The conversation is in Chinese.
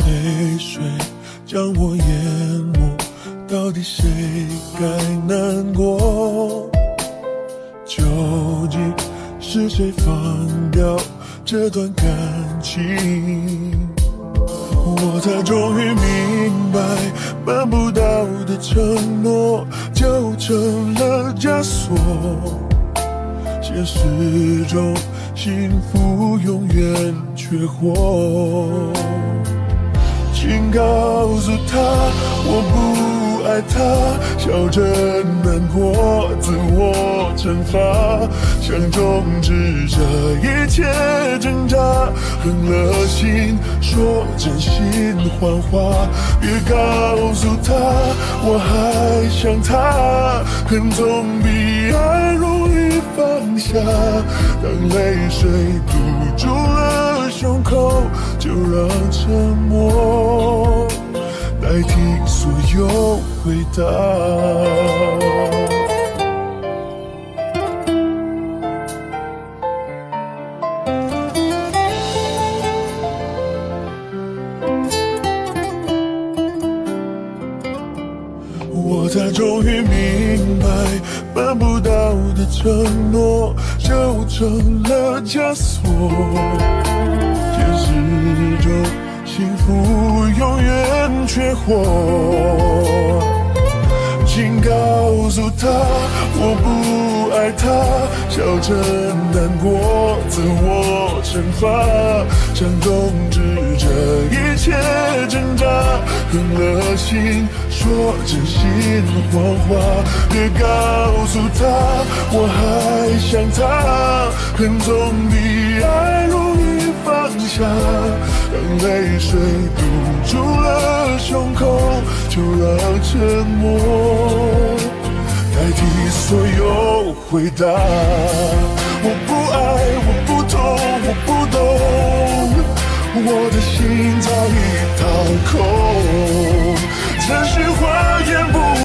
泪水将我淹没，到底谁该难过？究竟是谁放掉这段感情？我才终于明白，办不到的承诺就成了枷锁，现实中幸福永远缺货。请告诉他我不爱他，笑着难过，自我惩罚，想终止这一切挣扎，狠了心说真心谎话，别告诉他我还想他，恨总比爱容易放下，当泪水堵住了胸口，就让沉默代替所有回答。我才终于明白，办不到的承诺就成了枷锁，现实中幸福永远缺货。请告诉他我不爱他，笑着难过，自我惩罚，想终止这一切挣扎，狠了心说真心谎话，别告诉他我还想他，恨总比爱容易放下，当泪水堵住了胸口，就让沉默代替所有回答。我不爱，我不痛，我不懂，我的心早已掏空，真实话言不